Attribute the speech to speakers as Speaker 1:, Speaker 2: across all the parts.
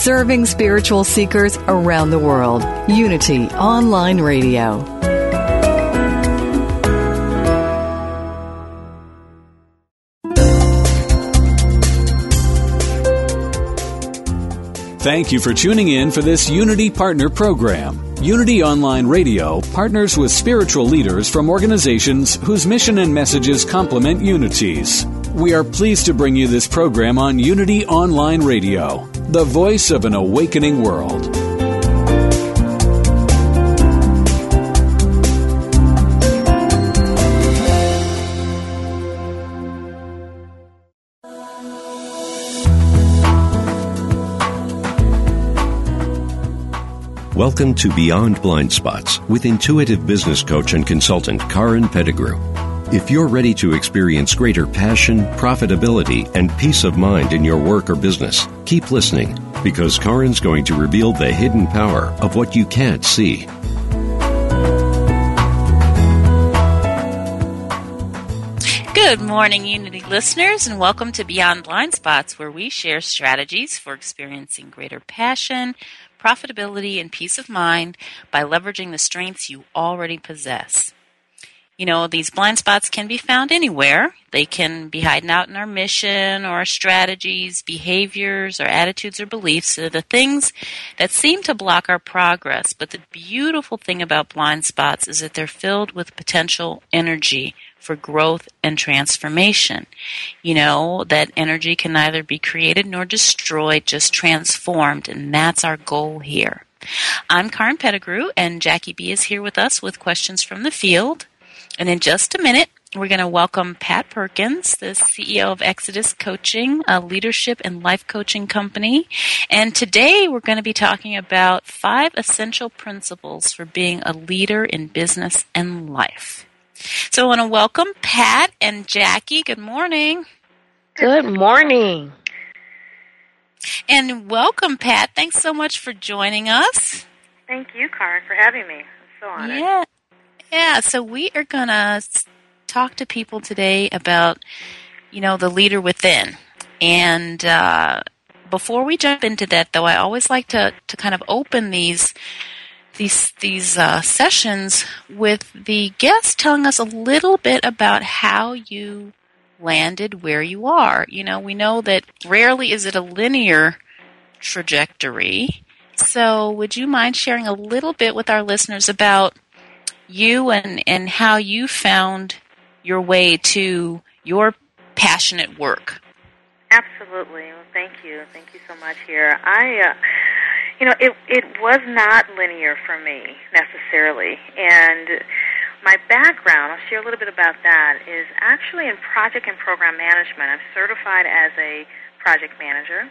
Speaker 1: serving spiritual seekers around the world. Unity Online Radio.
Speaker 2: Thank you for tuning in for this Unity Partner Program. Unity Online Radio partners with spiritual leaders from organizations whose mission and messages complement Unity's. We are pleased to bring you this program on Unity Online Radio, the voice of an awakening world.
Speaker 3: Welcome to Beyond Blind Spots with intuitive business coach and consultant Karen Pettigrew. If you're ready to experience greater passion, profitability, and peace of mind in your work or business, keep listening because Karen's going to reveal the hidden power of what you can't see.
Speaker 4: Good morning, Unity listeners, and welcome to Beyond Blind Spots, where we share strategies for experiencing greater passion, profitability, and peace of mind by leveraging the strengths you already possess. You know, these blind spots can be found anywhere. They can be hiding out in our mission or our strategies, behaviors, or attitudes or beliefs. They're the things that seem to block our progress. But the beautiful thing about blind spots is that they're filled with potential energy for growth and transformation. You know, that energy can neither be created nor destroyed, just transformed, and that's our goal here. I'm Karen Pettigrew, and Jackie B is here with us with questions from the field. And in just a minute, we're going to welcome Pat Perkins, the CEO of Exodus Coaching, a leadership and life coaching company. And today we're going to be talking about 5 essential principles for being a leader in business and life. So I want to welcome Pat and Jackie. Good morning.
Speaker 5: Good morning.
Speaker 4: And welcome, Pat. Thanks so much for joining us.
Speaker 5: Thank you, Karen, for having me. I'm so honored.
Speaker 4: Yeah. So we are going to talk to people today about, you know, the leader within. And before we jump into that, though, I always like to kind of open these sessions with the guest telling us a little bit about how you landed where you are. You know, we know that rarely is it a linear trajectory. So would you mind sharing a little bit with our listeners about you and how you found your way to your passionate work?
Speaker 5: Absolutely. Well, thank you. Thank you so much here. It was not linear for me necessarily. And my background, I'll share a little bit about that, is actually in project and program management. I'm certified as a project manager.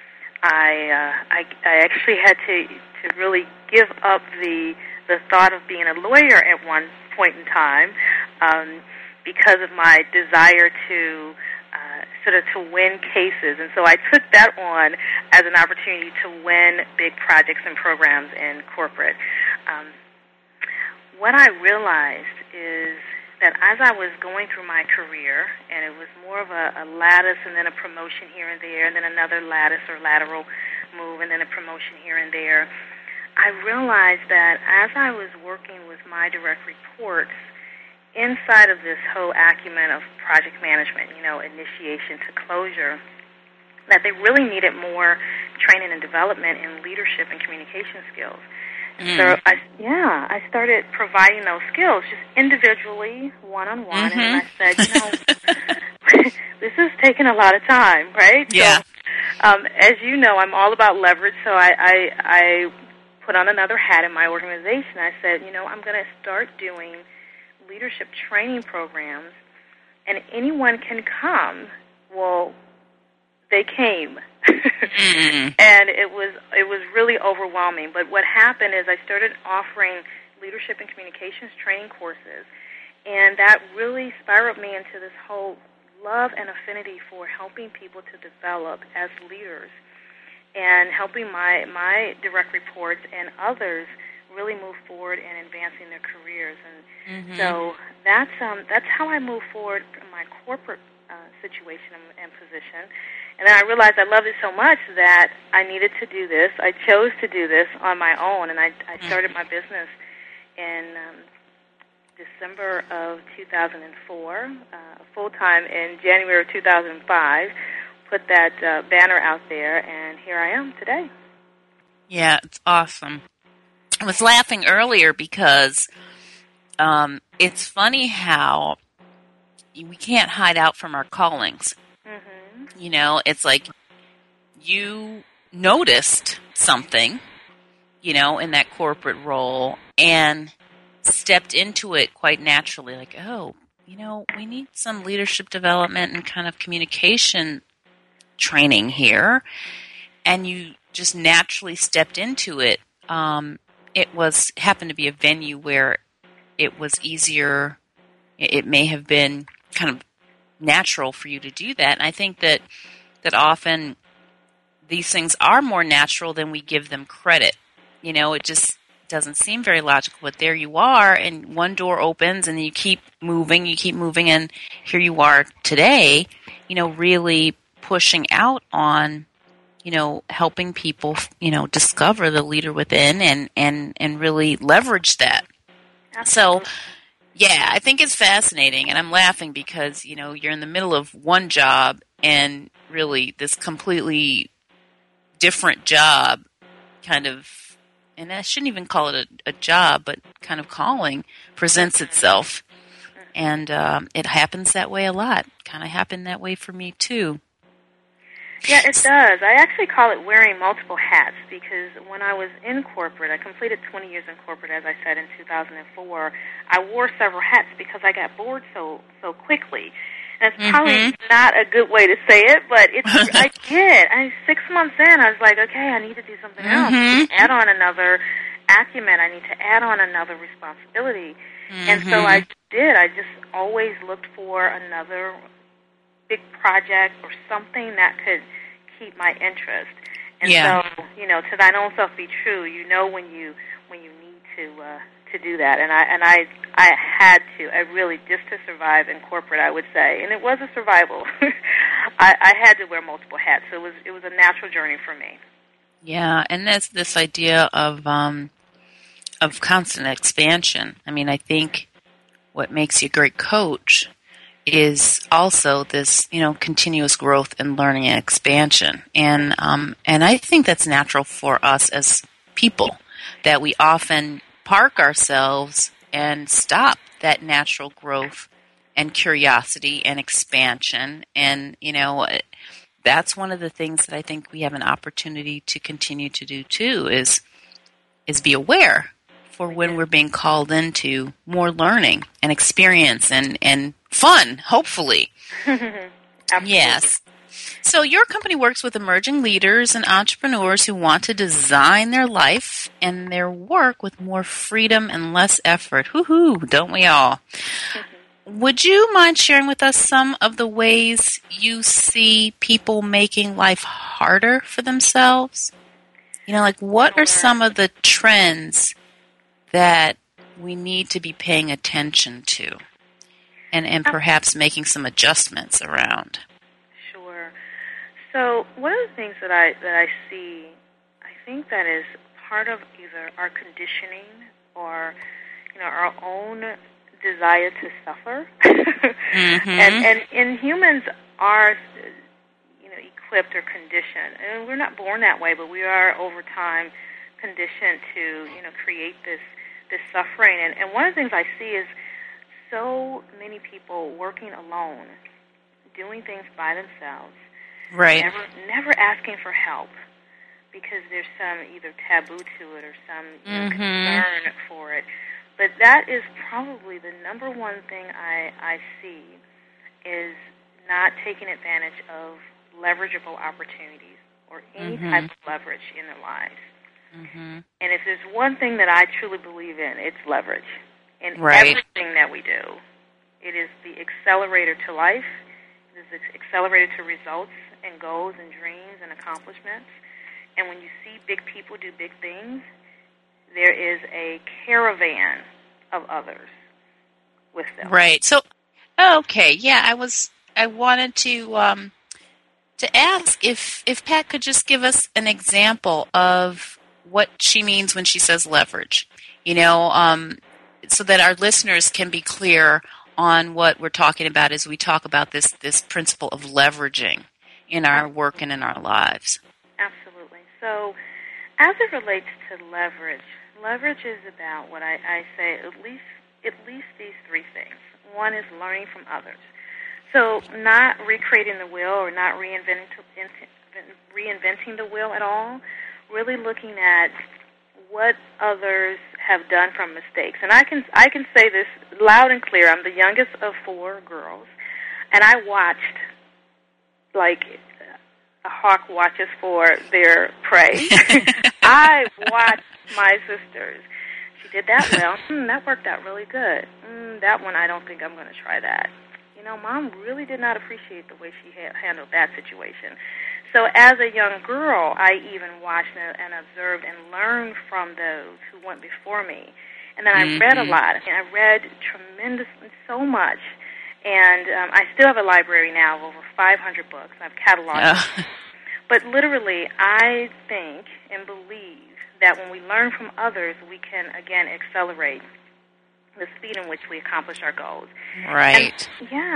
Speaker 5: I actually had to really give up the thought of being a lawyer at one point in time because of my desire to to win cases. And so I took that on as an opportunity to win big projects and programs in corporate. What I realized is that as I was going through my career, and it was more of a lattice and then a promotion here and there, and then another lattice or lateral move, and then a promotion here and there, I realized that as I was working with my direct reports, inside of this whole acumen of project management, you know, initiation to closure, that they really needed more training and development in leadership and communication skills. So I started providing those skills just individually, one-on-one, and I said, you know, this is taking a lot of time, right?
Speaker 4: Yeah.
Speaker 5: So, as you know, I'm all about leverage, so I put on another hat in my organization. I said, you know, I'm going to start doing leadership training programs, and anyone can come. Well, they came. And it was really overwhelming. But what happened is I started offering leadership and communications training courses, and that really spiraled me into this whole love and affinity for helping people to develop as leaders and helping my direct reports and others really move forward in advancing their careers. And so that's how I move forward in my corporate situation and position. And then I realized I loved it so much that I needed to do this. I chose to do this on my own, and I started my business in December of 2004, full-time in January of 2005, put that banner out there, and here I am today.
Speaker 4: Yeah, it's awesome. I was laughing earlier because it's funny how we can't hide out from our callings. Mm-hmm. You know, it's like you noticed something, you know, in that corporate role and stepped into it quite naturally. Like, oh, you know, we need some leadership development and kind of communication training here. And you just naturally stepped into it. It happened to be a venue where it was easier. It may have been kind of natural for you to do that. And I think that often these things are more natural than we give them credit. You know, it just doesn't seem very logical, but there you are, and one door opens, and you keep moving, and here you are today, you know, really pushing out on, you know, helping people, you know, discover the leader within and really leverage that. Absolutely. So, yeah, I think it's fascinating, and I'm laughing because, you know, you're in the middle of one job and really this completely different job kind of, and I shouldn't even call it a job, but kind of calling presents itself. And it happens that way a lot. Kind of happened that way for me, too.
Speaker 5: Yeah, it does. I actually call it wearing multiple hats because when I was in corporate, I completed 20 years in corporate, as I said, in 2004. I wore several hats because I got bored so quickly. And it's probably not a good way to say it, but I did. 6 months in, I was like, okay, I need to do something else. I need to add on another acumen. I need to add on another responsibility. And so I did. I just always looked for another big project or something that could keep my interest. And so, you know, to thine own self be true. You know when you need to do that. And I had to. I really, just to survive in corporate, I would say, and it was a survival. I had to wear multiple hats. So it was a natural journey for me.
Speaker 4: Yeah, and that's this idea of constant expansion. I mean, I think what makes you a great coach is also this, you know, continuous growth and learning and expansion. And I think that's natural for us as people, that we often park ourselves and stop that natural growth and curiosity and expansion. And, you know, that's one of the things that I think we have an opportunity to continue to do too, is be aware for when we're being called into more learning and experience and fun, hopefully. Yes. So your company works with emerging leaders and entrepreneurs who want to design their life and their work with more freedom and less effort. Woo-hoo, don't we all? Would you mind sharing with us some of the ways you see people making life harder for themselves? You know, like what are some of the trends that we need to be paying attention to and perhaps making some adjustments around?
Speaker 5: Sure. So one of the things that I see, I think that is part of either our conditioning or, you know, our own desire to suffer. and humans are, you know, equipped or conditioned. And we're not born that way, but we are over time conditioned to, you know, create this suffering. And one of the things I see is so many people working alone, doing things by themselves,
Speaker 4: right?
Speaker 5: Never asking for help because there's some either taboo to it or some concern for it. But that is probably the number one thing I see is not taking advantage of leverageable opportunities or any type of leverage in their lives. And if there's one thing that I truly believe in, it's leverage. In everything that we do. It is the accelerator to life. It is the accelerator to results and goals and dreams and accomplishments. And when you see big people do big things, there is a caravan of others with them.
Speaker 4: Right. So, okay, yeah, I wanted to to ask if Pat could just give us an example of what she means when she says leverage, so that our listeners can be clear on what we're talking about as we talk about this principle of leveraging in our work and in our lives.
Speaker 5: Absolutely. So as it relates to leverage is about what I say at least these three things. One is learning from others. So not recreating the wheel or not reinventing the wheel at all, really looking at what others have done from mistakes. And I can say this loud and clear. I'm the youngest of 4 girls, and I watched like a hawk watches for their prey. I watched my sisters. She did that well. That worked out really good. That one, I don't think I'm going to try that. Mom really did not appreciate the way she handled that situation. So as a young girl, I even watched and observed and learned from those who went before me. And then I read a lot. I read tremendously, so much. And I still have a library now of over 500 books. I've cataloged them. But literally, I think and believe that when we learn from others, we can, again, accelerate the speed in which we accomplish our goals.
Speaker 4: Right.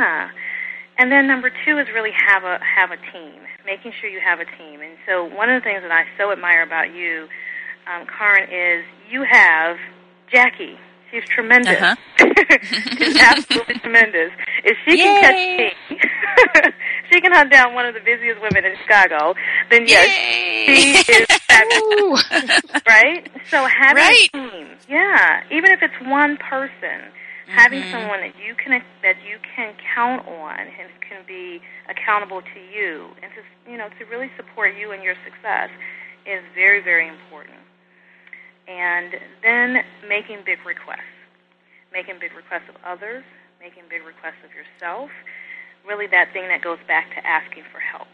Speaker 5: And then number 2 is really have a team, making sure you have a team. And so one of the things that I so admire about you, Karen, is you have Jackie. She's tremendous. She's absolutely tremendous. If she can catch me, she can hunt down one of the busiest women in Chicago, then yes, she is fabulous. Right? So having a team, even if it's one person, having someone that you can count on and can be accountable to you and to really support you in your success is very, very important. And then making big requests of others, making big requests of yourself, really that thing that goes back to asking for help.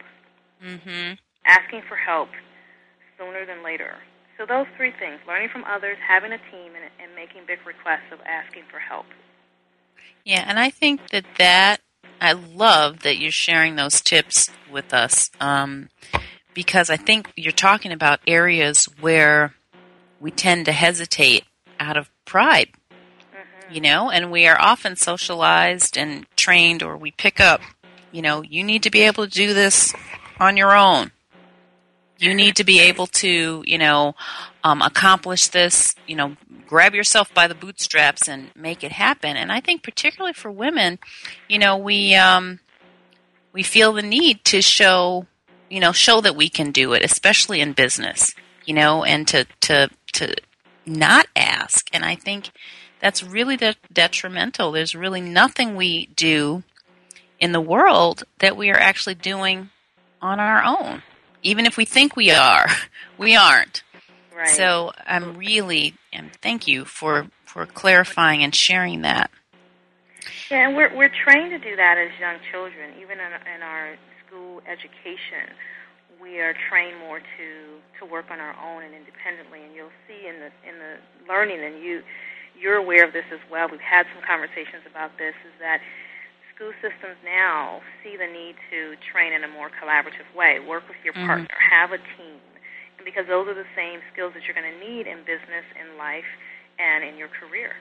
Speaker 5: Asking for help sooner than later. So those 3 things, learning from others, having a team, and making big requests of asking for help.
Speaker 4: Yeah, and I think that I love that you're sharing those tips with us because I think you're talking about areas where we tend to hesitate out of pride, and we are often socialized and trained, or we pick up, you need to be able to do this on your own. You need to be able to, accomplish this, grab yourself by the bootstraps and make it happen. And I think particularly for women, we feel the need to show that we can do it, especially in business, and to not ask. And I think that's really detrimental. There's really nothing we do in the world that we are actually doing on our own. Even if we think we are, we aren't.
Speaker 5: Right.
Speaker 4: So and thank you for clarifying and sharing that.
Speaker 5: Yeah, and we're trained to do that as young children. Even in our school education, we are trained more to work on our own and independently. And you'll see in the learning, and you're aware of this as well. We've had some conversations about this. Is that school systems now see the need to train in a more collaborative way. Work with your partner, have a team, and because those are the same skills that you're going to need in business, in life, and in your career.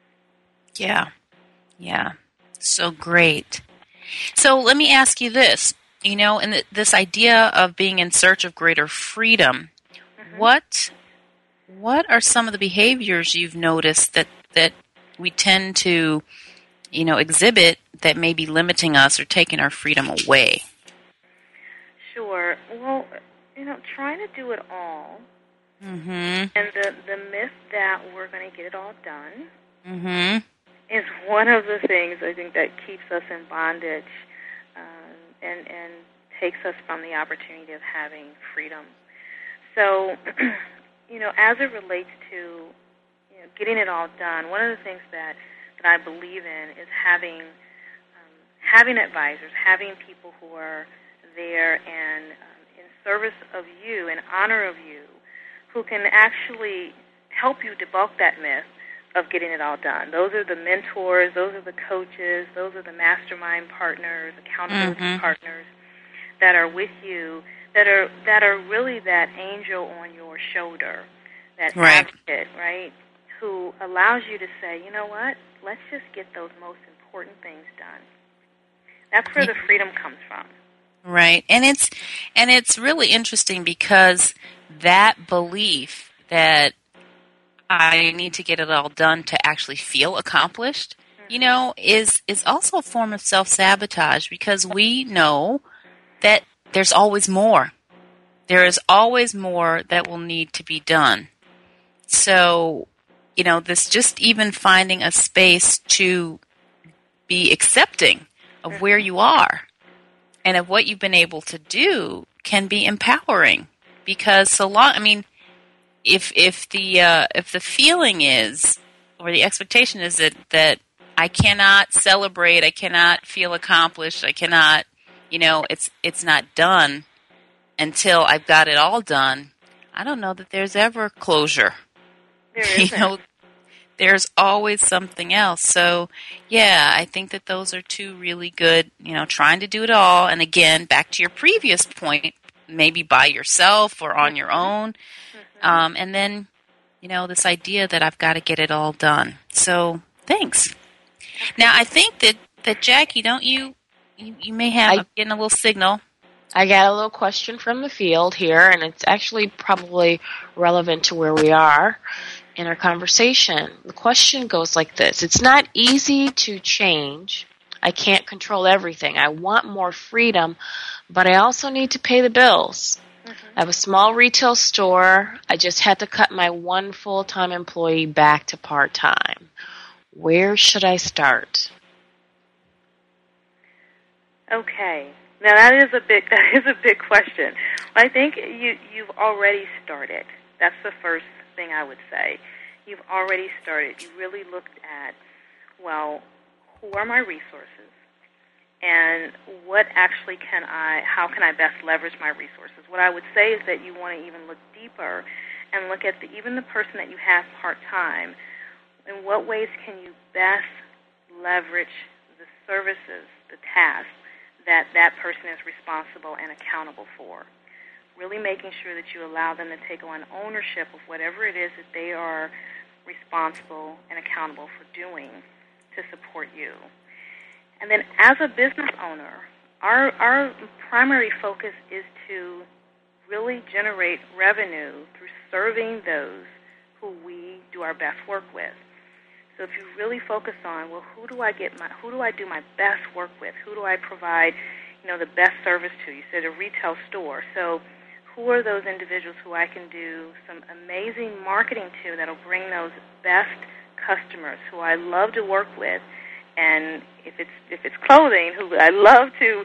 Speaker 5: Yeah, so great. So let me ask you this, and this idea of being in search of greater freedom, what are some of the behaviors you've noticed that we tend to exhibit that may be limiting us or taking our freedom away? Sure. Well, trying to do it all, and the myth that we're going to get it all done, is one of the things I think that keeps us in bondage, and takes us from the opportunity of having freedom. So, as it relates to getting it all done, one of the things that I believe in is having advisors, having people who are there and in service of you, in honor of you, who can actually help you debunk that myth of getting it all done. Those are the mentors, those are the coaches, those are the mastermind partners, accountability partners that are with you, that are really that angel on your shoulder, that advocate, right, who allows you to say, you know what, let's just get those most important things done. That's where the freedom comes from.
Speaker 4: Right. And it's really interesting because that belief that I need to get it all done to actually feel accomplished, is also a form of self-sabotage, because we know that there's always more. There is always more that will need to be done. So, this just even finding a space to be accepting of where you are and of what you've been able to do can be empowering. Because if the feeling is, or the expectation is that I cannot celebrate, I cannot feel accomplished, I cannot, it's not done until I've got it all done, I don't know that there's ever closure.
Speaker 5: There isn't.
Speaker 4: There's always something else. So, yeah, I think that those are two really good, trying to do it all. And again, back to your previous point, maybe by yourself or on your own. And then, this idea that I've got to get it all done. So, thanks. Now, I think that Jackie, don't you may have getting a little signal.
Speaker 6: I got a little question from the field here, and it's actually probably relevant to where we are in our conversation. The question goes like this. It's not easy to change. I can't control everything. I want more freedom, but I also need to pay the bills. I have a small retail store. I just had to cut my one full-time employee back to part-time. Where should I start?
Speaker 5: Okay. Now that is a big question. I think you've already started. That's the first thing I would say. You've already started. You really looked at, well, who are my resources, and how can I best leverage my resources? What I would say is that you want to even look deeper and look at even the person that you have part-time. In what ways can you best leverage the services, the tasks that person is responsible and accountable for? Really making sure that you allow them to take on ownership of whatever it is that they are responsible and accountable for doing to support you. And then as a business owner, our primary focus is to really generate revenue through serving those who we do our best work with. So if you really focus on, well, who do I do my best work with? Who do I provide, the best service to? You said a retail store. So who are those individuals who I can do some amazing marketing to that'll bring those best customers who I love to work with? And if it's clothing, who I love to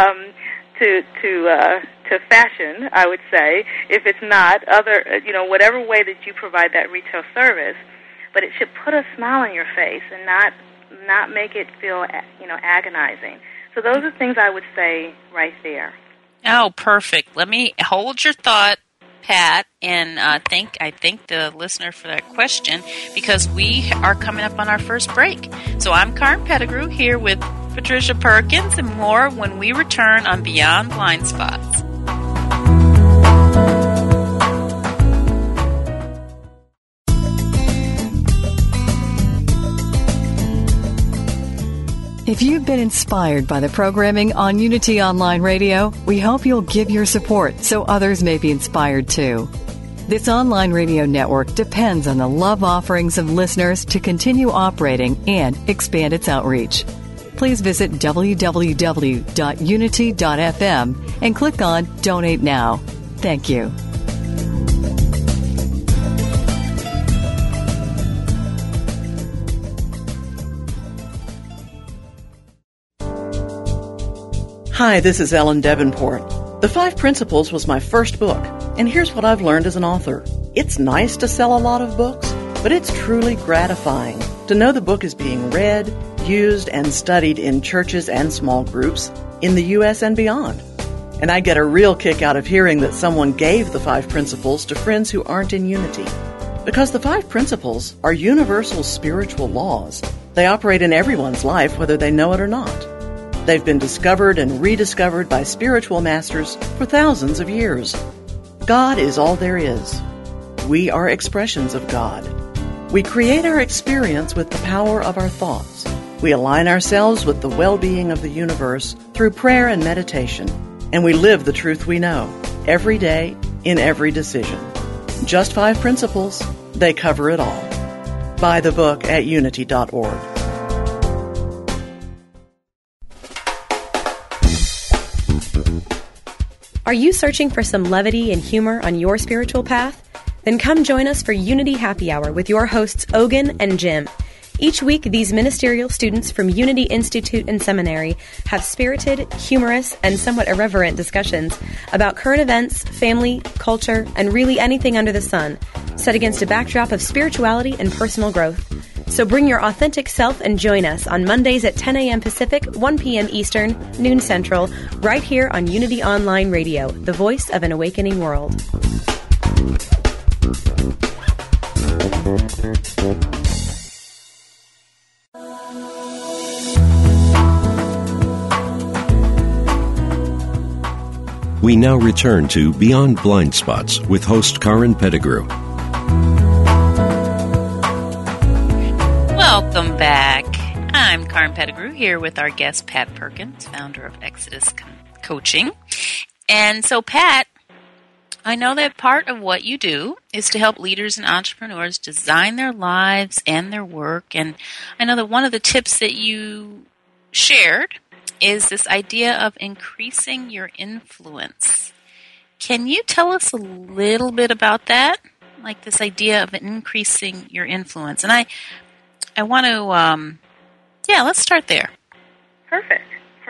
Speaker 5: fashion, I would say. If it's not, whatever way that you provide that retail service, but it should put a smile on your face and not make it feel agonizing. So those are things I would say right there.
Speaker 4: Oh, perfect. Let me hold your thought, Pat, and I thank the listener for that question, because we are coming up on our first break. So I'm Karen Pettigrew here with Patricia Perkins and more when we return on Beyond Blind Spots.
Speaker 1: If you've been inspired by the programming on Unity Online Radio, we hope you'll give your support so others may be inspired too. This online radio network depends on the love offerings of listeners to continue operating and expand its outreach. Please visit www.unity.fm and click on Donate Now. Thank you.
Speaker 7: Hi, this is Ellen Devenport. The 5 Principles was my first book, and here's what I've learned as an author. It's nice to sell a lot of books, but it's truly gratifying to know the book is being read, used, and studied in churches and small groups in the U.S. and beyond. And I get a real kick out of hearing that someone gave the 5 Principles to friends who aren't in Unity. Because the 5 Principles are universal spiritual laws. They operate in everyone's life, whether they know it or not. They've been discovered and rediscovered by spiritual masters for thousands of years. God is all there is. We are expressions of God. We create our experience with the power of our thoughts. We align ourselves with the well-being of the universe through prayer and meditation. And we live the truth we know, every day, in every decision. Just 5 principles. They cover it all. Buy the book at unity.org.
Speaker 8: Are you searching for some levity and humor on your spiritual path? Then come join us for Unity Happy Hour with your hosts Ogun and Jim. Each week, these ministerial students from Unity Institute and Seminary have spirited, humorous, and somewhat irreverent discussions about current events, family, culture, and really anything under the sun, set against a backdrop of spirituality and personal growth. So bring your authentic self and join us on Mondays at 10 a.m. Pacific, 1 p.m. Eastern, noon Central, right here on Unity Online Radio, the voice of an awakening world.
Speaker 3: We now return to Beyond Blind Spots with host Karen Pettigrew.
Speaker 4: Welcome back. I'm Karen Pettigrew here with our guest Pat Perkins, founder of Exodus Coaching. And so, Pat, I know that part of what you do is to help leaders and entrepreneurs design their lives and their work. And I know that one of the tips that you shared is this idea of increasing your influence. Can you tell us a little bit about that? Like this idea of increasing your influence. And I want to, let's start there.
Speaker 5: Perfect.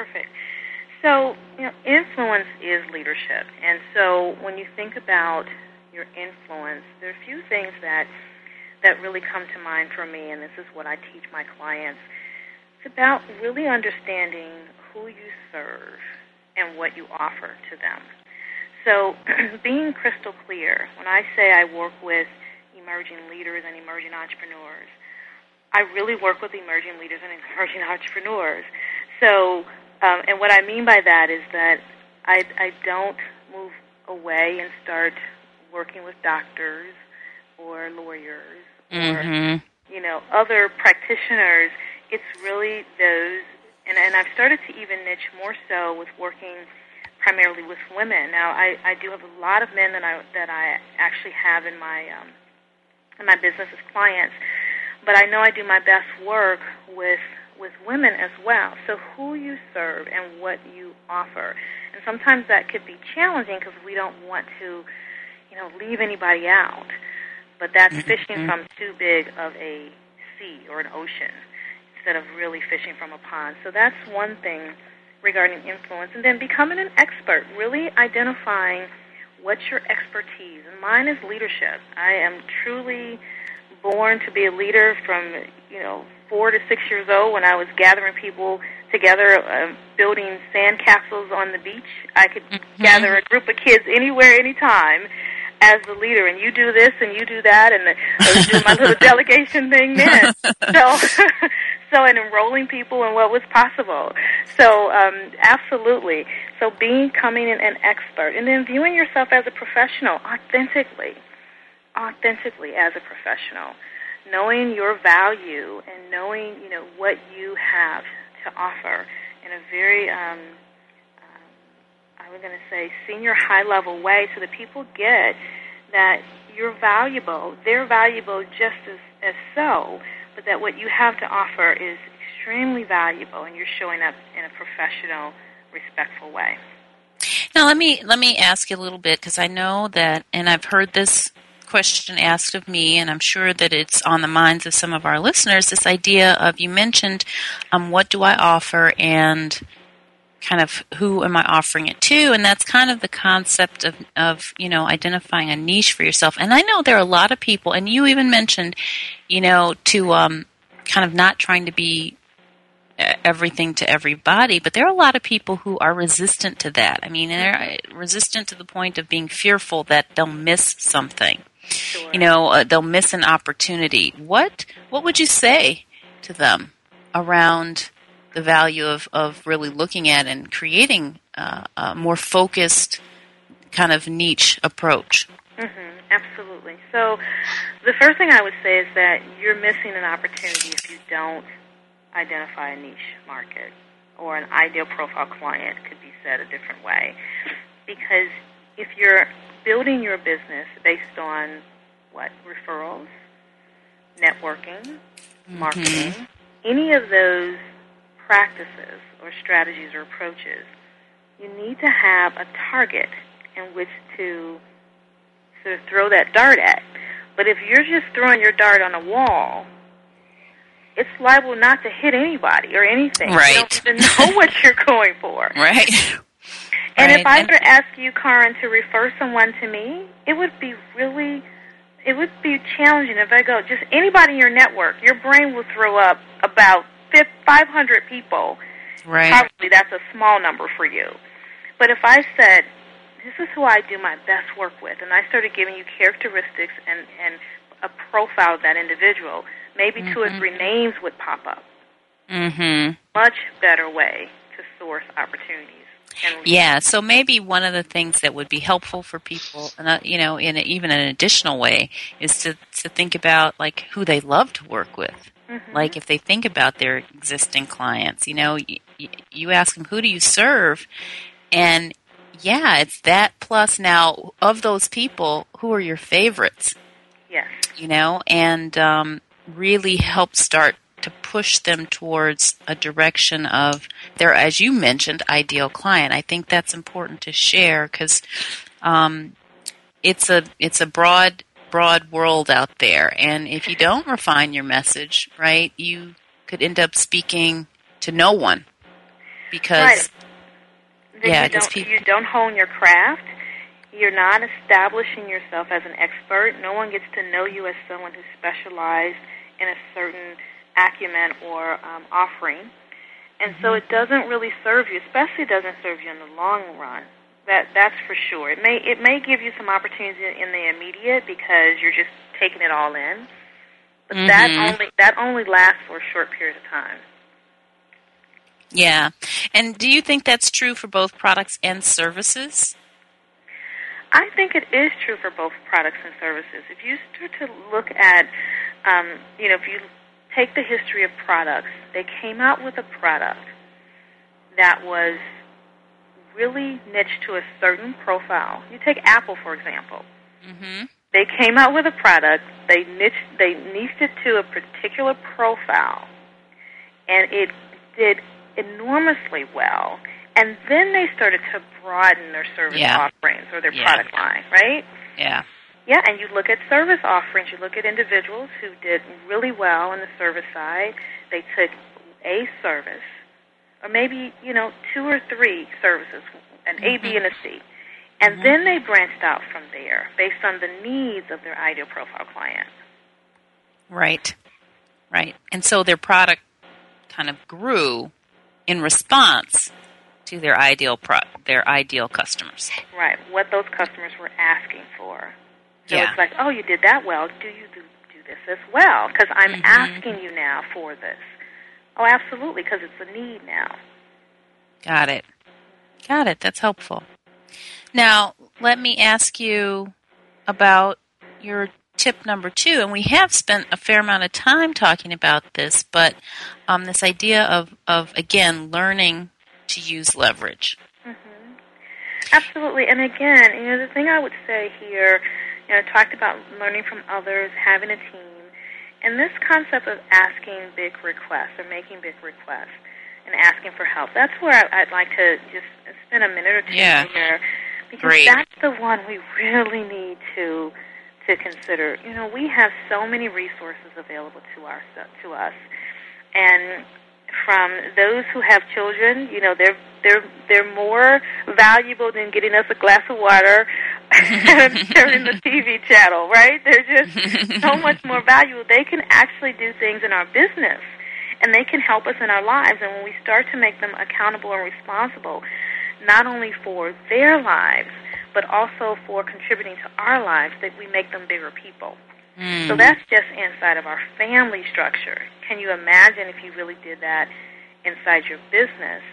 Speaker 5: So, influence is leadership. And so when you think about your influence, there are a few things that really come to mind for me, and this is what I teach my clients. It's about really understanding who you serve and what you offer to them. So being crystal clear, when I say I work with emerging leaders and emerging entrepreneurs, I really work with emerging leaders and emerging entrepreneurs. So, and what I mean by that is that I don't move away and start working with doctors or lawyers or, other practitioners. It's really those, and I've started to even niche more so with working primarily with women. Now, I do have a lot of men that I actually have in my business as clients, but I know I do my best work with women as well. So who you serve and what you offer. And sometimes that could be challenging because we don't want to, leave anybody out. But that's fishing from too big of a sea or an ocean instead of really fishing from a pond. So that's one thing regarding influence. And then becoming an expert, really identifying what's your expertise. And mine is leadership. I am truly born to be a leader from, 4 to 6 years old when I was gathering people together, building sand castles on the beach. I could gather a group of kids anywhere, anytime as the leader, and you do this and you do that, and I was doing my little delegation thing then. So and enrolling people in what was possible. So absolutely. So becoming an expert, and then viewing yourself as a professional, authentically as a professional, knowing your value and knowing what you have to offer in a very I was going to say senior high level way, so that people get that you're valuable. They're valuable just as so, but that what you have to offer is extremely valuable, and you're showing up in a professional, respectful way.
Speaker 4: Now, let me ask you a little bit, because I know that, and I've heard this question asked of me, and I'm sure that it's on the minds of some of our listeners, this idea of, you mentioned what do I offer and kind of who am I offering it to, and that's kind of the concept of identifying a niche for yourself. And I know there are a lot of people, and you even mentioned, to kind of not trying to be everything to everybody, but there are a lot of people who are resistant to that. I mean, they're resistant to the point of being fearful that they'll miss something. Sure. They'll miss an opportunity. What would you say to them around the value of really looking at and creating a more focused kind of niche approach.
Speaker 5: Absolutely. So the first thing I would say is that you're missing an opportunity if you don't identify a niche market, or an ideal profile client, could be said a different way. Because if you're building your business based on referrals, networking, marketing, any of those practices or strategies or approaches, you need to have a target in which to sort of throw that dart at. But if you're just throwing your dart on a wall, it's liable not to hit anybody or anything.
Speaker 4: Right.
Speaker 5: You don't even know what you're going for.
Speaker 4: Right.
Speaker 5: And
Speaker 4: right.
Speaker 5: If I were to ask you, Karen, to refer someone to me, it would be challenging if I go, just anybody in your network, your brain will throw up about 500 people.
Speaker 4: Right.
Speaker 5: Probably that's a small number for you. But if I said, this is who I do my best work with, and I started giving you characteristics and a profile of that individual, maybe 2 or 3 names would pop up. Much better way to source opportunities.
Speaker 4: Yeah, so maybe one of the things that would be helpful for people, in even an additional way, is to think about like who they love to work with. Like if they think about their existing clients, you ask them, who do you serve? And yeah, it's that plus now of those people, who are your favorites?
Speaker 5: Yes.
Speaker 4: And really help start to push them towards a direction of their, as you mentioned, ideal client. I think that's important to share because it's a broad world out there, and if you don't refine your message, right, you could end up speaking to no one because
Speaker 5: you don't hone your craft. You're not establishing yourself as an expert. No one gets to know you as someone who's specialized in a certain acumen or offering. And so it doesn't really serve you, especially doesn't serve you in the long run. That's for sure. It may give you some opportunities in the immediate because you're just taking it all in. But that only lasts for a short period of time.
Speaker 4: Yeah. And do you think that's true for both products and services?
Speaker 5: I think it is true for both products and services. If you start to look at, if you take the history of products, they came out with a product that was really niche to a certain profile. You take Apple, for example. They came out with a product, they niched it to a particular profile, and it did enormously well. And then they started to broaden their service offerings or their product line, right?
Speaker 4: Yeah.
Speaker 5: Yeah, and you look at service offerings. You look at individuals who did really well on the service side. They took a service, or maybe, 2 or 3 services, an A, B, and a C. And then they branched out from there based on the needs of their ideal profile client.
Speaker 4: Right. And so their product kind of grew in response to their ideal customers.
Speaker 5: Right, what those customers were asking for. So it's like, oh, you did that well. Do you do this as well? Because I'm asking you now for this. Oh, absolutely, because it's a need now.
Speaker 4: Got it. That's helpful. Now, let me ask you about your tip number 2, and we have spent a fair amount of time talking about this, but this idea of again, learning to use leverage.
Speaker 5: Absolutely, and again, the thing I would say here, I talked about learning from others, having a team, and this concept of asking big requests or making big requests and asking for help. That's where I'd like to just spend a minute or two here, because that's the one we really need to consider. We have so many resources available to us, and from those who have children, they're more valuable than getting us a glass of water and turning the TV channel, right? They're just so much more valuable. They can actually do things in our business, and they can help us in our lives. And when we start to make them accountable and responsible, not only for their lives, but also for contributing to our lives, that we make them bigger people. So that's just inside of our family structure. Can you imagine if you really did that inside your business.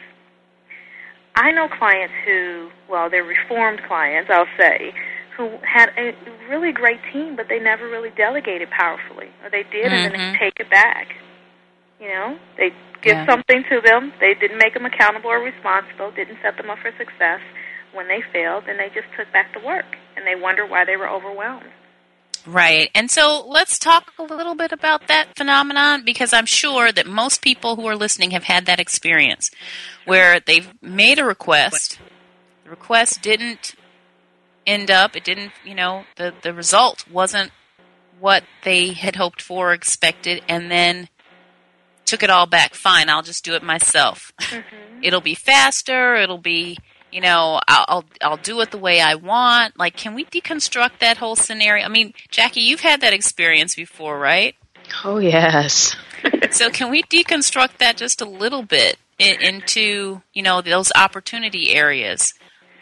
Speaker 5: I know clients who, well, they're reformed clients, I'll say, who had a really great team, but they never really delegated powerfully. Or they did, and then they take it back. You know, they give something to them. They didn't make them accountable or responsible, didn't set them up for success. When they failed, then they just took back the work, and they wonder why they were overwhelmed.
Speaker 4: Right. And so let's talk a little bit about that phenomenon, because I'm sure that most people who are listening have had that experience where they've made a request. The request didn't end up, it didn't, the result wasn't what they had hoped for or expected, and then took it all back. Fine, I'll just do it myself. It'll be faster, it'll be... I'll do it the way I want. Like, can we deconstruct that whole scenario? I mean, Jackie, you've had that experience before, right?
Speaker 6: Oh, yes.
Speaker 4: So can we deconstruct that just a little bit into, those opportunity areas?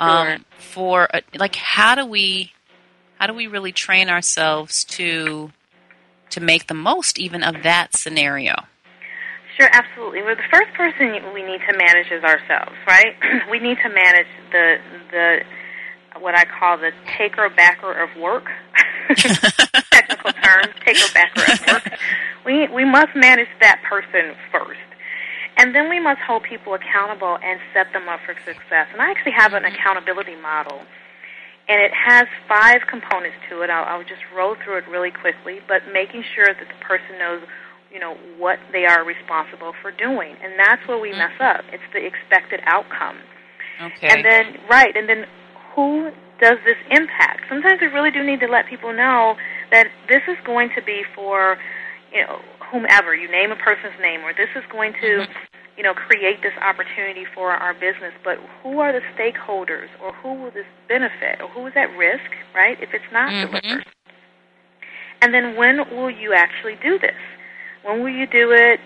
Speaker 4: For how do we really train ourselves to make the most even of that scenario?
Speaker 5: Sure, absolutely. Well, the first person we need to manage is ourselves, right? We need to manage the what I call the taker-backer of work. Technical term, taker-backer of work. We must manage that person first. And then we must hold people accountable and set them up for success. And I actually have an accountability model, and it has 5 components to it. I'll just roll through it really quickly, but making sure that the person knows what they are responsible for doing. And that's where we mess up. It's the expected outcome.
Speaker 4: Okay.
Speaker 5: And then who does this impact? Sometimes we really do need to let people know that this is going to be for, whomever. You name a person's name, or this is going to, create this opportunity for our business. But who are the stakeholders, or who will this benefit, or who is at risk, right, if it's not delivered? And then when will you actually do this? When will you do it?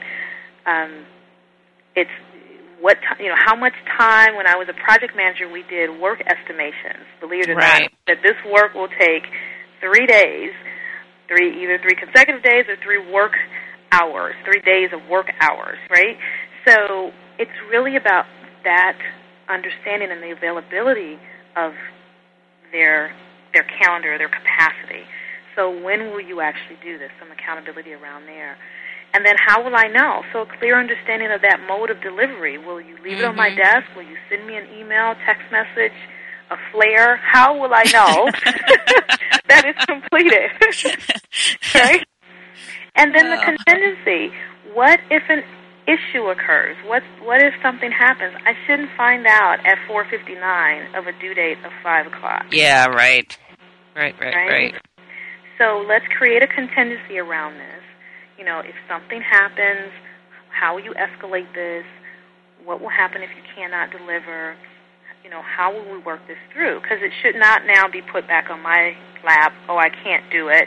Speaker 5: It's what how much time. When I was a project manager, we did work estimations. Believe it or not, that this work will take 3 days, either 3 consecutive days or 3 work hours, 3 days of work hours, right? So it's really about that understanding and the availability of their calendar, their capacity. So when will you actually do this? Some accountability around there. And then how will I know? So a clear understanding of that mode of delivery. Will you leave it on my desk? Will you send me an email, text message, a flare? How will I know that it's completed? Right? And then the contingency. What if an issue occurs? What if something happens? I shouldn't find out at 4:59 of a due date of 5 o'clock.
Speaker 4: Yeah, right. Right.
Speaker 5: So let's create a contingency around this. If something happens, how will you escalate this? What will happen if you cannot deliver? How will we work this through? Because it should not now be put back on my lap. Oh, I can't do it.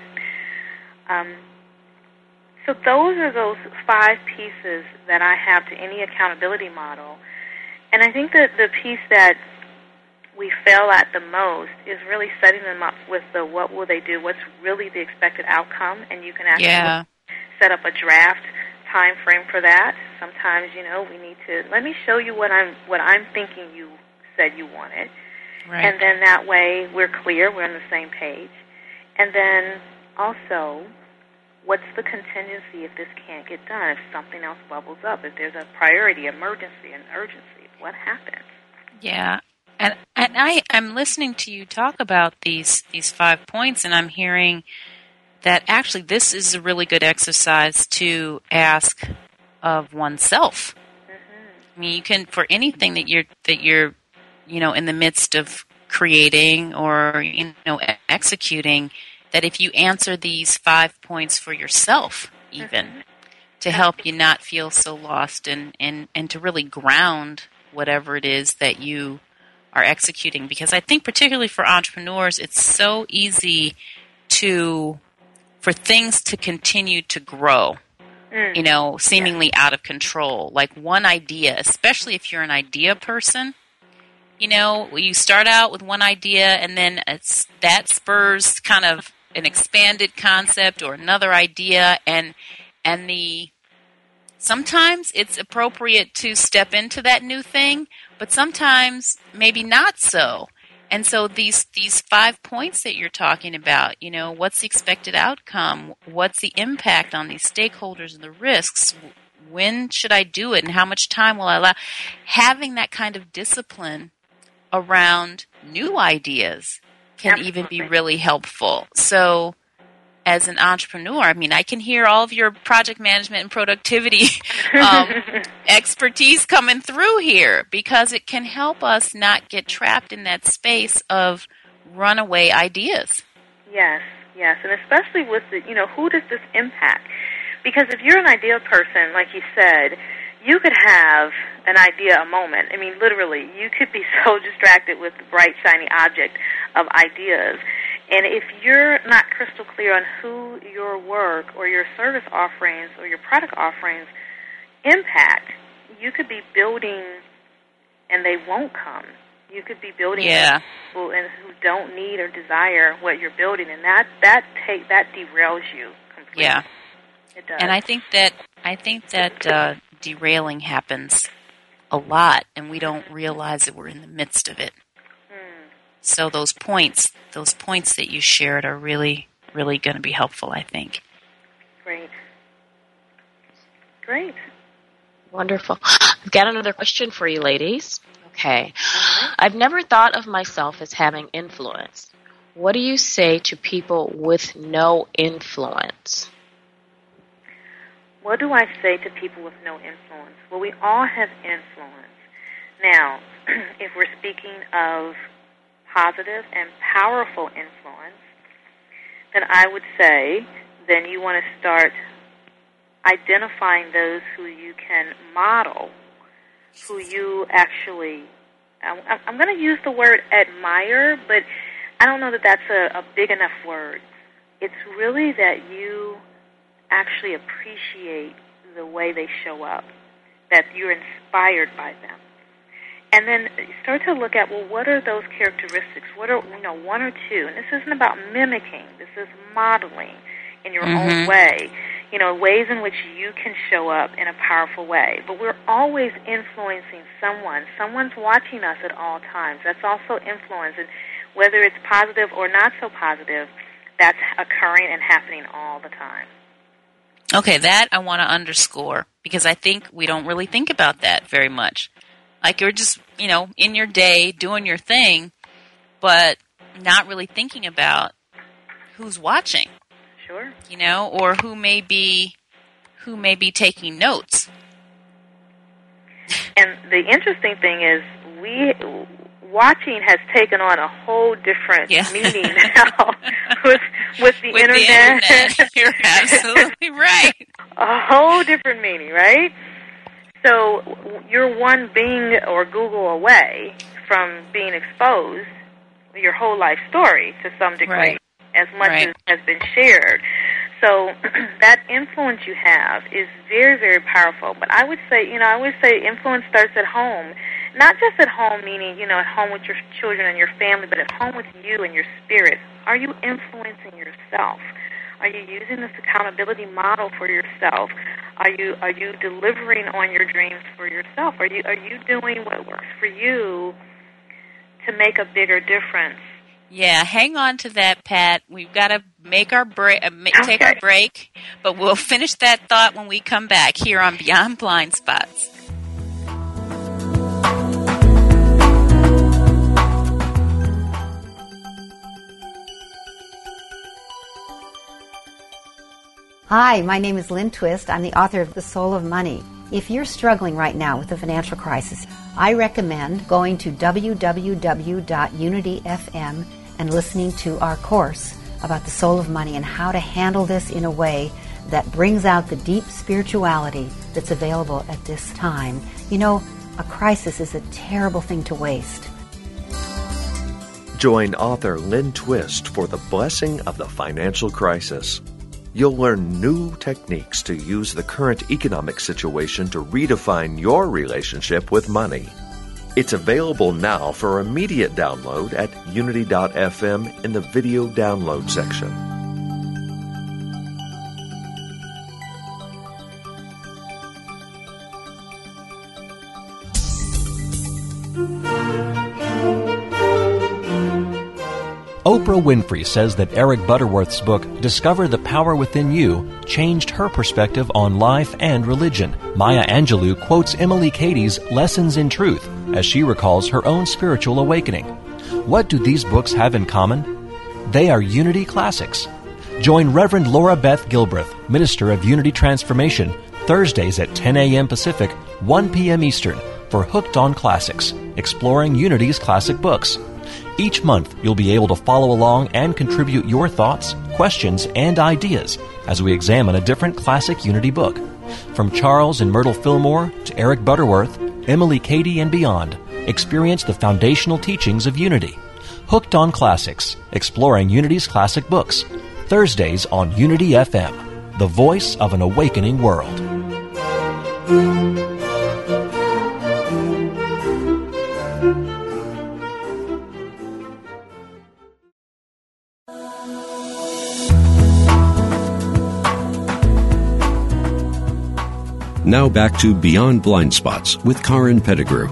Speaker 5: So those are those 5 pieces that I have to any accountability model. And I think that the piece that we fail at the most is really setting them up with the what will they do, what's really the expected outcome, and you can actually set up a draft time frame for that. Sometimes, we need to, let me show you what I'm thinking you said you wanted.
Speaker 4: Right.
Speaker 5: And then that way we're clear, we're on the same page. And then also, what's the contingency if this can't get done, if something else bubbles up, if there's a priority, emergency, and urgency, what happens?
Speaker 4: Yeah. And I'm listening to you talk about these 5 points, and I'm hearing that actually this is a really good exercise to ask of oneself. I mean, you can, for anything that you're in the midst of creating or executing, that if you answer these 5 points for yourself, even to help you not feel so lost and to really ground whatever it is that you are executing. Because I think particularly for entrepreneurs, it's so easy for things to continue to grow, seemingly out of control. Like one idea, especially if you're an idea person, you start out with one idea and then that spurs kind of an expanded concept or another idea, and the sometimes it's appropriate to step into that new thing, but sometimes maybe not so. And so these 5 points that you're talking about, what's the expected outcome? What's the impact on these stakeholders and the risks? When should I do it, and how much time will I allow? Having that kind of discipline around new ideas can even be really helpful. So as an entrepreneur, I can hear all of your project management and productivity expertise coming through here, because it can help us not get trapped in that space of runaway ideas.
Speaker 5: Yes, and especially with who does this impact? Because if you're an ideal person, like you said, you could have an idea a moment. Literally, you could be so distracted with the bright, shiny object of ideas. And if you're not crystal clear on who your work or your service offerings or your product offerings impact, you could be building and they won't come. You could be building people who don't need or desire what you're building, and that derails you completely.
Speaker 4: Yeah.
Speaker 5: It does.
Speaker 4: And I think that derailing happens a lot, and we don't realize that we're in the midst of it. So those points that you shared are really, really going to be helpful, I think.
Speaker 5: Great.
Speaker 6: Wonderful. I've got another question for you, ladies. Okay. I've never thought of myself as having influence. What do you say to people with no influence?
Speaker 5: What do I say to people with no influence? Well, we all have influence. Now, if we're speaking of positive and powerful influence, then I would say then you want to start identifying those who you can model, who you actually, I'm going to use the word admire, but I don't know that that's a big enough word. It's really that you actually appreciate the way they show up, that you're inspired by them. And then start to look at, well, what are those characteristics? What are, one or two? And this isn't about mimicking. This is modeling in your own way, ways in which you can show up in a powerful way. But we're always influencing someone. Someone's watching us at all times. That's also influence. And whether it's positive or not so positive, that's occurring and happening all the time.
Speaker 4: Okay, that I want to underscore, because I think we don't really think about that very much. Like you're just, in your day doing your thing, but not really thinking about who's watching.
Speaker 5: Sure.
Speaker 4: Or who may be taking notes.
Speaker 5: And the interesting thing is watching has taken on a whole different meaning now with the internet.
Speaker 4: You're absolutely right.
Speaker 5: A whole different meaning, right? So you're one Bing or Google away from being exposed, your whole life story to some degree, as much as has been shared. So that influence you have is very, very powerful. But I would say, influence starts at home. Not just at home, meaning, at home with your children and your family, but at home with you and your spirit. Are you influencing yourself? Are you using this accountability model for yourself? Are you delivering on your dreams for yourself? Are you doing what works for you to make a bigger difference?
Speaker 4: Yeah, hang on to that, Pat. We've got to make our take our break, but we'll finish that thought when we come back here on Beyond Blind Spots.
Speaker 9: Hi, my name is Lynn Twist. I'm the author of The Soul of Money. If you're struggling right now with a financial crisis, I recommend going to www.unityfm and listening to our course about the soul of money and how to handle this in a way that brings out the deep spirituality that's available at this time. A crisis is a terrible thing to waste.
Speaker 10: Join author Lynn Twist for the blessing of the financial crisis. You'll learn new techniques to use the current economic situation to redefine your relationship with money. It's available now for immediate download at unity.fm in the video download section.
Speaker 11: Oprah Winfrey says that Eric Butterworth's book, Discover the Power Within You, changed her perspective on life and religion. Maya Angelou quotes Emily Cady's Lessons in Truth as she recalls her own spiritual awakening. What do these books have in common? They are Unity classics. Join Reverend Laura Beth Gilbreth, Minister of Unity Transformation, Thursdays at 10 a.m. Pacific, 1 p.m. Eastern, for Hooked on Classics, exploring Unity's classic books. Each month, you'll be able to follow along and contribute your thoughts, questions, and ideas as we examine a different classic Unity book. From Charles and Myrtle Fillmore to Eric Butterworth, Emily Cady, and beyond, experience the foundational teachings of Unity. Hooked on Classics, exploring Unity's classic books. Thursdays on Unity FM, the voice of an awakening world.
Speaker 3: Now back to Beyond Blind Spots with Karen Pettigrew.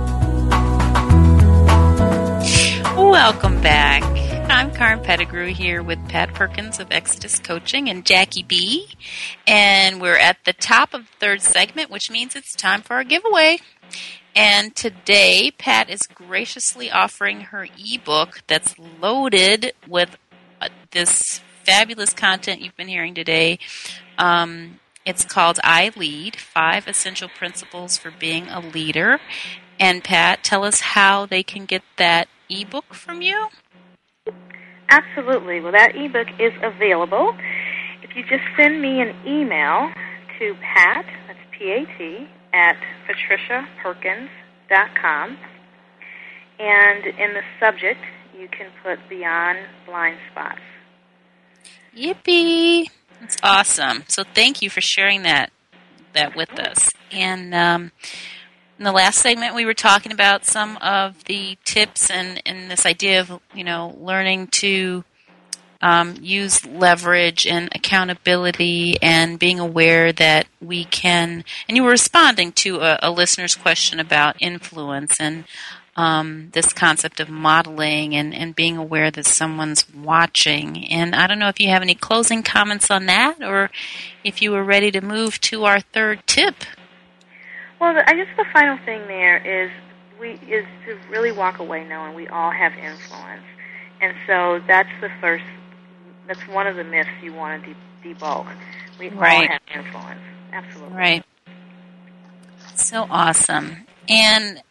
Speaker 4: Welcome back. I'm Karen Pettigrew here with Pat Perkins of Exodus Coaching and Jackie B. And we're at the top of the third segment, which means it's time for our giveaway. And today, Pat is graciously offering her ebook that's loaded with this fabulous content you've been hearing today. It's called I Lead, 5 Essential Principles for Being a Leader. And Pat, tell us how they can get that ebook from you.
Speaker 5: Absolutely. Well, that ebook is available. If you just send me an email to Pat, that's P-A-T, at patriciaperkins.com, and in the subject, you can put Beyond Blind Spots.
Speaker 4: Yippee! That's awesome. So thank you for sharing that with us. And in the last segment, we were talking about some of the tips and this idea of, learning to use leverage and accountability and being aware that we can, and you were responding to a listener's question about influence and this concept of modeling and being aware that someone's watching. And I don't know if you have any closing comments on that or if you were ready to move to our third tip.
Speaker 5: Well, I guess the final thing there is to really walk away knowing we all have influence. And so that's one of the myths you want to debunk. We all have influence. Absolutely.
Speaker 4: Right. So awesome. And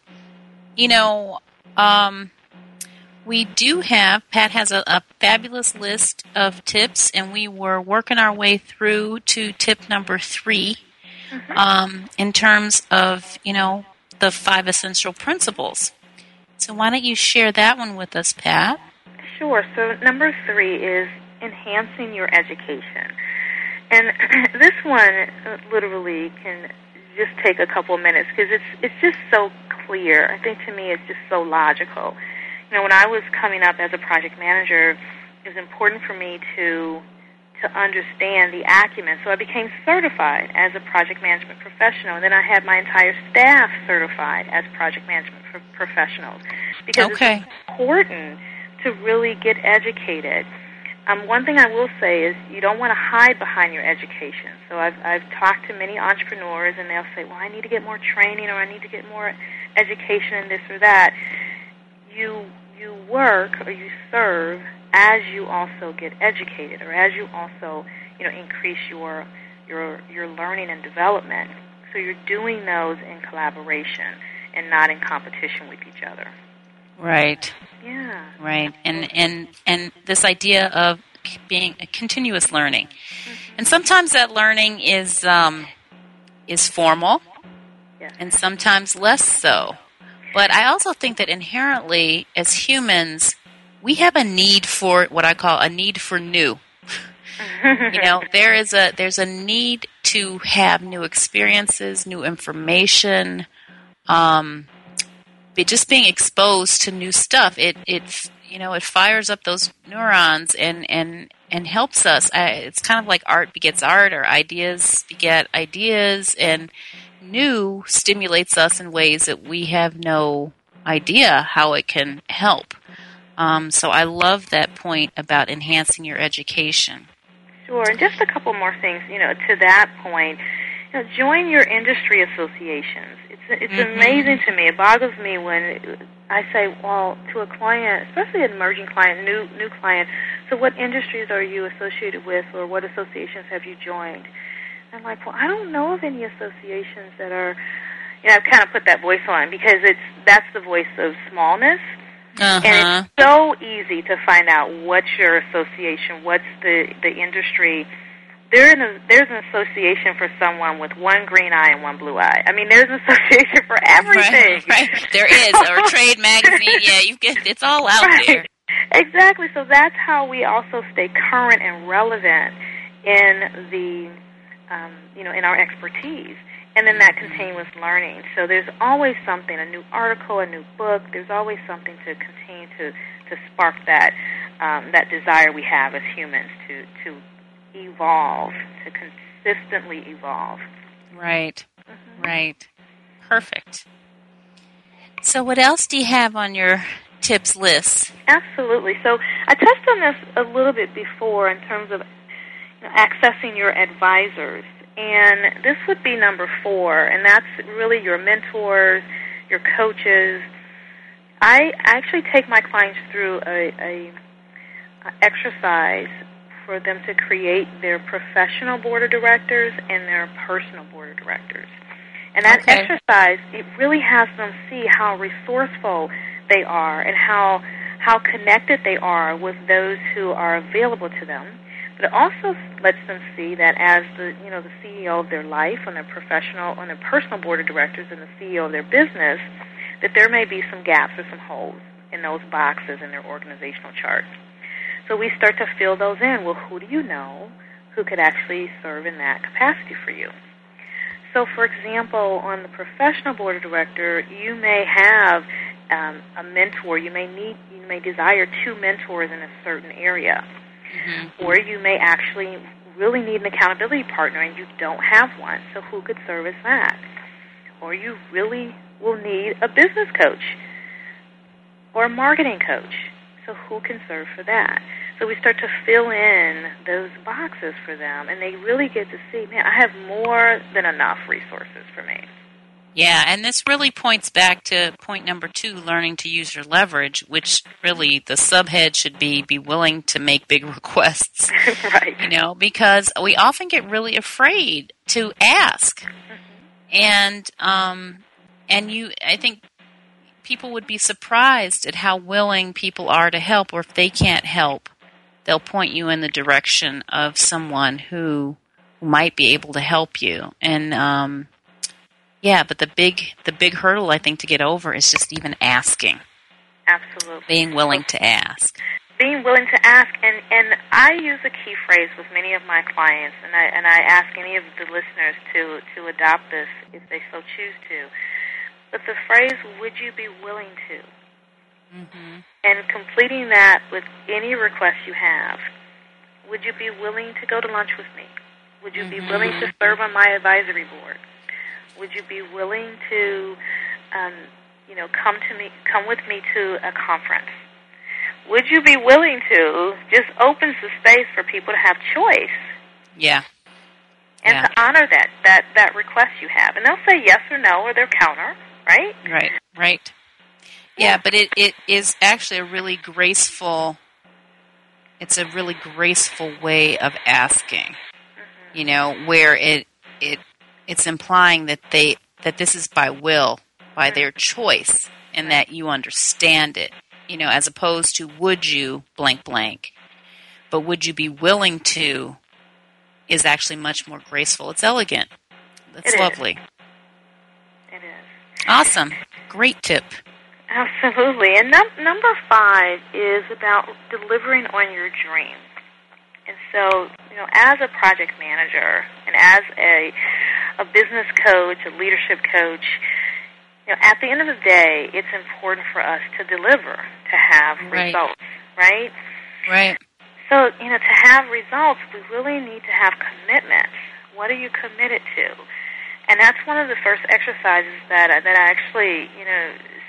Speaker 4: we do have, Pat has a fabulous list of tips, and we were working our way through to tip number 3 in terms of, the 5 essential principles. So why don't you share that one with us, Pat?
Speaker 5: Sure. So number 3 is enhancing your education. And this one literally can just take a couple of minutes because it's just so clear. I think to me it's just so logical. When I was coming up as a project manager, it was important for me to understand the acumen. So I became certified as a project management professional, and then I had my entire staff certified as project management professionals because it's important to really get educated. One thing I will say is you don't want to hide behind your education. So I've talked to many entrepreneurs, and they'll say, well, I need to get more training or I need to get more education in this or that. You work or you serve as you also get educated or as you also increase your learning and development. So you're doing those in collaboration and not in competition with each other.
Speaker 4: Right.
Speaker 5: Yeah.
Speaker 4: Right. And this idea of being a continuous learning. And sometimes that learning is formal, and sometimes less so. But I also think that inherently, as humans, we have a need for what I call a need for new. There's a need to have new experiences, new information. Just being exposed to new stuff, it fires up those neurons and helps us. It's kind of like art begets art, or ideas beget ideas, and new stimulates us in ways that we have no idea how it can help. So I love that point about enhancing your education.
Speaker 5: Sure, and just a couple more things, to that point. Join your industry associations. It's amazing to me. It boggles me when I say, well, to a client, especially an emerging client, new client, so what industries are you associated with, or what associations have you joined? And I'm like, well, I don't know of any associations that are, I've kind of put that voice on because that's the voice of smallness. And it's so easy to find out what's your association, what's the industry. There's an association for someone with one green eye and one blue eye. I mean, there's an association for everything.
Speaker 4: Right. There is, or Trade Magazine. Yeah, it's all out there.
Speaker 5: Exactly. So that's how we also stay current and relevant in the, in our expertise. And then that continuous learning. So there's always something, a new article, a new book. There's always something to continue to spark that desire we have as humans to evolve, to consistently evolve.
Speaker 4: Right. Right. Perfect. So what else do you have on your tips list?
Speaker 5: Absolutely. So I touched on this a little bit before in terms of accessing your advisors. And this would be number 4, and that's really your mentors, your coaches. I actually take my clients through a exercise for them to create their professional board of directors and their personal board of directors. And that exercise, it really has them see how resourceful they are and how connected they are with those who are available to them. But it also lets them see that as the CEO of their life on their personal board of directors and the CEO of their business, that there may be some gaps or some holes in those boxes in their organizational chart. So we start to fill those in. Well, who do you know who could actually serve in that capacity for you? So, for example, on the professional board of director, you may have a mentor. You may desire 2 mentors in a certain area. Or you may actually really need an accountability partner and you don't have one, so who could serve as that? Or you really will need a business coach or a marketing coach, so who can serve for that? So we start to fill in those boxes for them, and they really get to see, man, I have more than enough resources for me.
Speaker 4: Yeah, and this really points back to point number 2, learning to use your leverage, which really the subhead should be willing to make big requests.
Speaker 5: Right.
Speaker 4: Because we often get really afraid to ask. And I think people would be surprised at how willing people are to help, or if they can't help, they'll point you in the direction of someone who might be able to help you. And yeah, but the big hurdle I think to get over is just even asking.
Speaker 5: Absolutely.
Speaker 4: Being willing to ask.
Speaker 5: Being willing to ask, and I use a key phrase with many of my clients, and I ask any of the listeners to adopt this if they so choose to. But the phrase, would you be willing to? And completing that with any request you have. Would you be willing to go to lunch with me? Would you be willing to serve on my advisory board? Would you be willing to, come with me to a conference? Would you be willing to just open the space for people to have choice?
Speaker 4: Yeah.
Speaker 5: And to honor that request you have. And they'll say yes or no, or they'll counter, right?
Speaker 4: Right. Yeah, but it is actually a really graceful way of asking. Where it's implying that this is by will, by their choice, and that you understand it, as opposed to would you blank blank. But would you be willing to is actually much more graceful. It's elegant. It's lovely.
Speaker 5: It is.
Speaker 4: Awesome. Great tip.
Speaker 5: Absolutely. And number 5 is about delivering on your dream. And so, as a project manager and as a business coach, a leadership coach, at the end of the day, it's important for us to deliver, to have results, right?
Speaker 4: Right.
Speaker 5: So, to have results, we really need to have commitments. What are you committed to? And that's one of the first exercises that I actually,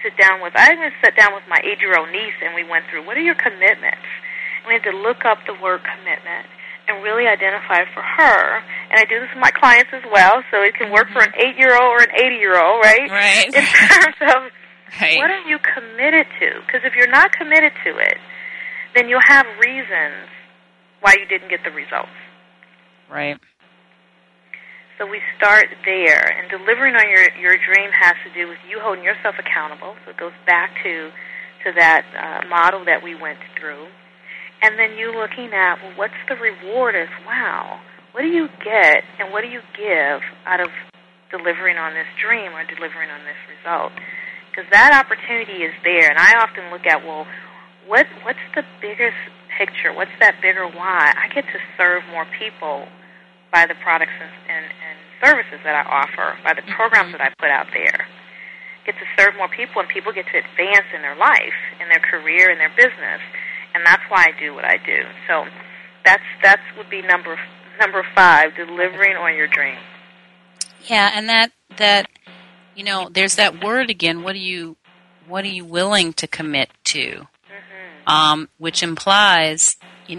Speaker 5: sit down with my 8-year-old niece, and we went through, what are your commitments? And we had to look up the word commitment and really identify for her. And I do this with my clients as well, so it can work for an 8-year-old or an 80-year-old, right?
Speaker 4: Right.
Speaker 5: In terms of
Speaker 4: right.
Speaker 5: What are you committed to? Because if you're not committed to it, then you'll have reasons why you didn't get the results.
Speaker 4: Right.
Speaker 5: So we start there, and delivering on your dream has to do with you holding yourself accountable. So it goes back to that model that we went through. And then you looking at, well, what's the reward is, wow, what do you get and what do you give out of delivering on this dream or delivering on this result? Because that opportunity is there, and I often look at, well, what's the biggest picture? What's that bigger why? I get to serve more people by the products and services that I offer, by the programs that I put out there. Get to serve more people, and people get to advance in their life, in their career, in their business. And that's why I do what I do. So that's would be number 5, delivering on your dream.
Speaker 4: Yeah, and that there's that word again. What are you willing to commit to? Mm-hmm. Which implies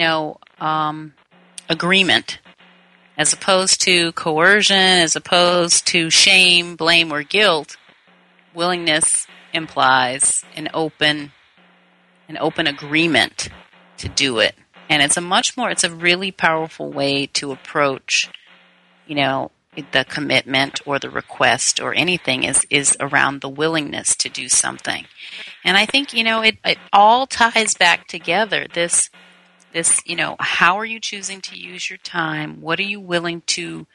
Speaker 4: agreement, as opposed to coercion, as opposed to shame, blame, or guilt. Willingness implies an open agreement to do it. And it's a really powerful way to approach, the commitment or the request or anything is around the willingness to do something. And I think, it all ties back together. This, how are you choosing to use your time? What are you willing to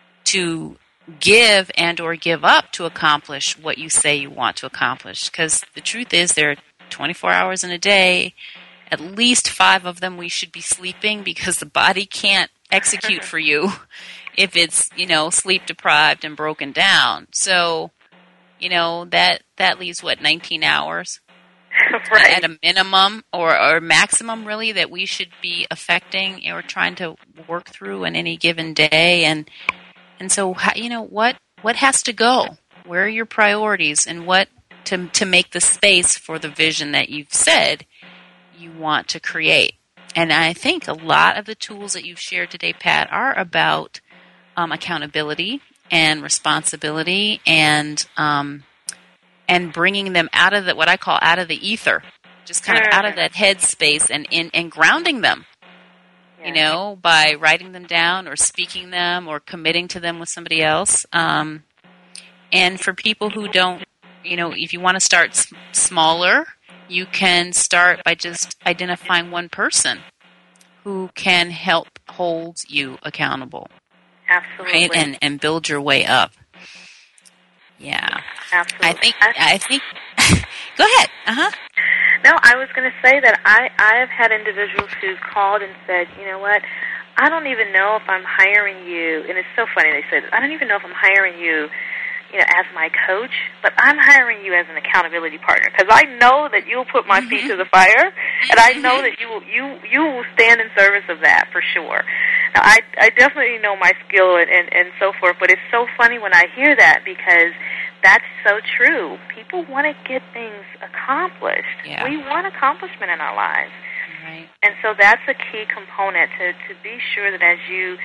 Speaker 4: give and or give up to accomplish what you say you want to accomplish? Because the truth is there are 24 hours in a day. At least 5 of them we should be sleeping, because the body can't execute for you if it's, sleep deprived and broken down. So, that leaves 19 hours
Speaker 5: right.
Speaker 4: at a minimum or maximum, really, that we should be affecting or trying to work through in any given day. And so, what has to go? Where are your priorities, and what to make the space for the vision that you've said you want to create? And I think a lot of the tools that you've shared today, Pat, are about accountability and responsibility and bringing them out of what I call out of the ether, just kind of out of that head space and grounding them. By writing them down or speaking them or committing to them with somebody else. And for people who don't, if you want to start smaller, you can start by just identifying one person who can help hold you accountable.
Speaker 5: Absolutely.
Speaker 4: Right? And build your way up. Yeah.
Speaker 5: Absolutely.
Speaker 4: I think go ahead. Uh-huh.
Speaker 5: No, I was going to say that I have had individuals who called and said, you know what, I don't even know if I'm hiring you, and it's so funny they say this, I don't even know if I'm hiring you, as my coach, but I'm hiring you as an accountability partner, because I know that you'll put my feet to the fire, and I know that you will stand in service of that for sure. Now, I definitely know my skill and so forth, but it's so funny when I hear that, because that's so true. People want to get things accomplished.
Speaker 4: Yeah.
Speaker 5: We want accomplishment in our lives.
Speaker 4: Right.
Speaker 5: And so that's a key component to be sure that as you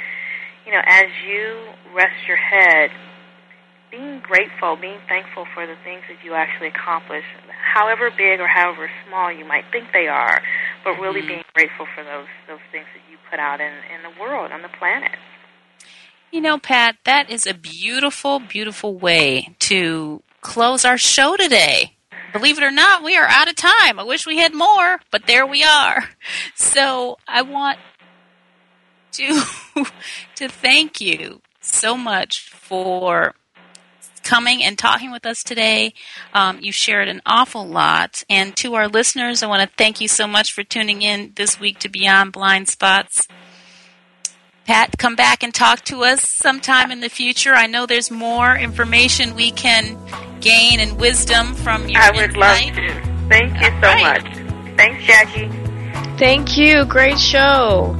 Speaker 5: rest your head, being grateful, being thankful for the things that you actually accomplish, however big or however small you might think they are, but really being grateful for those things that you put out in the world, on the planet.
Speaker 4: Pat, that is a beautiful, beautiful way to close our show today. Believe it or not, we are out of time. I wish we had more, but there we are. So I want to thank you so much for coming and talking with us today. You shared an awful lot. And to our listeners, I want to thank you so much for tuning in this week to Beyond Blind Spots. Pat, come back and talk to us sometime in the future. I know there's more information we can gain and wisdom from your
Speaker 5: I would love to. Thank you so much. Thanks, Jackie.
Speaker 6: Thank you. Great show.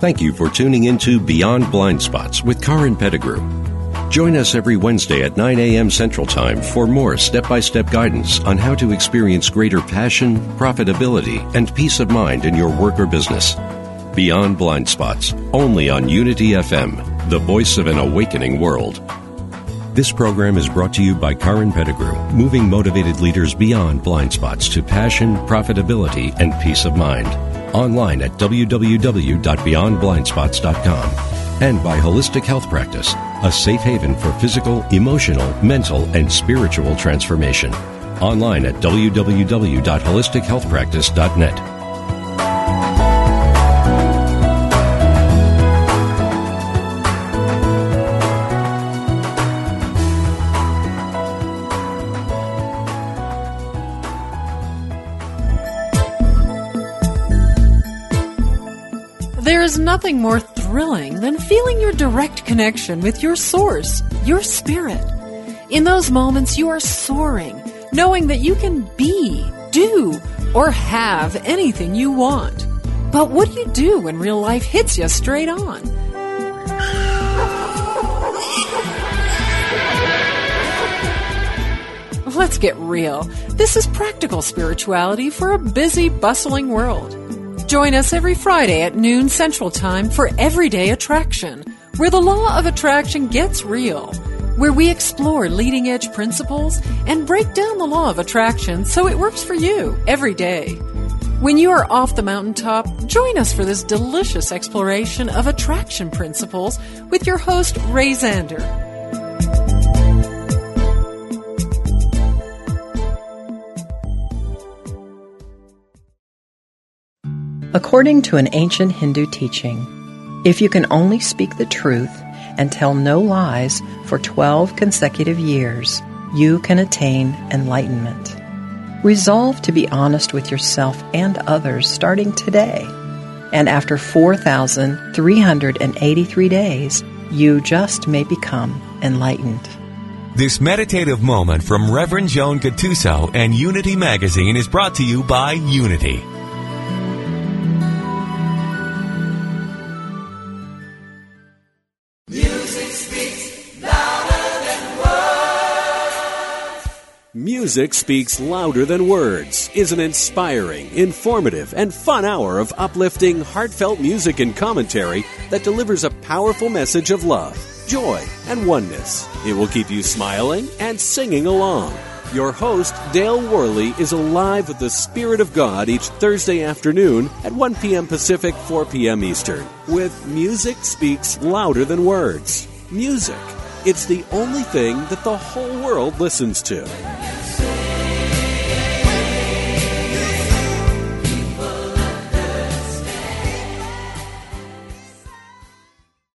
Speaker 3: Thank you for tuning into Beyond Blind Spots with Karin Pettigrew. Join us every Wednesday at 9 a.m. Central Time for more step-by-step guidance on how to experience greater passion, profitability, and peace of mind in your work or business. Beyond Blind Spots, only on Unity FM, the voice of an awakening world. This program is brought to you by Karin Pettigrew, moving motivated leaders beyond blind spots to passion, profitability, and peace of mind. Online at www.beyondblindspots.com. And by Holistic Health Practice, a safe haven for physical, emotional, mental, and spiritual transformation. Online at www.holistichealthpractice.net.
Speaker 12: There is nothing more thrilling than feeling your direct connection with your source, your spirit. In those moments, you are soaring, knowing that you can be, do, or have anything you want. But what do you do when real life hits you straight on? Let's get real. This is practical spirituality for a busy, bustling world. Join us every Friday at noon Central Time for Everyday Attraction, where the law of attraction gets real, where we explore leading-edge principles and break down the law of attraction so it works for you every day. When you are off the mountaintop, join us for this delicious exploration of attraction principles with your host, Ray Zander.
Speaker 13: According to an ancient Hindu teaching, if you can only speak the truth and tell no lies for 12 consecutive years, you can attain enlightenment. Resolve to be honest with yourself and others starting today. And after 4,383 days, you just may become enlightened.
Speaker 14: This meditative moment from Reverend Joan Gattuso and Unity Magazine is brought to you by Unity.
Speaker 15: Music Speaks Louder Than Words is an inspiring, informative, and fun hour of uplifting, heartfelt music and commentary that delivers a powerful message of love, joy, and oneness. It will keep you smiling and singing along. Your host, Dale Worley, is alive with the Spirit of God each Thursday afternoon at 1 p.m. Pacific, 4 p.m. Eastern, with Music Speaks Louder Than Words. Music. It's the only thing that the whole world listens to.